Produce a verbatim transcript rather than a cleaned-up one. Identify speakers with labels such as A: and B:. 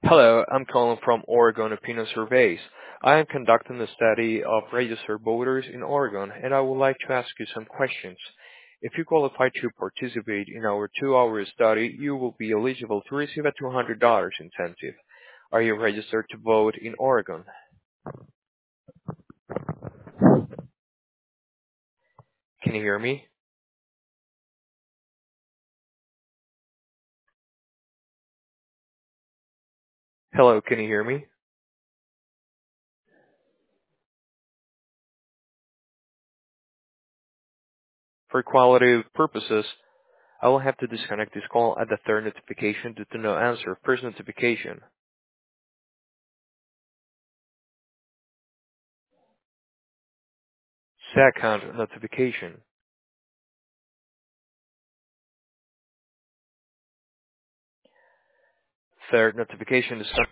A: Hello, I'm calling from Oregon Opinion Surveys. I am conducting a study of registered voters in Oregon, and I would like to ask you some questions. If you qualify to participate in our two-hour study, you will be eligible to receive a two hundred dollars incentive. Are you registered to vote in Oregon? Can you hear me? Hello, can you hear me? For quality purposes, I will have to disconnect this call at the third notification due to no answer. First notification. Second notification. Third notification is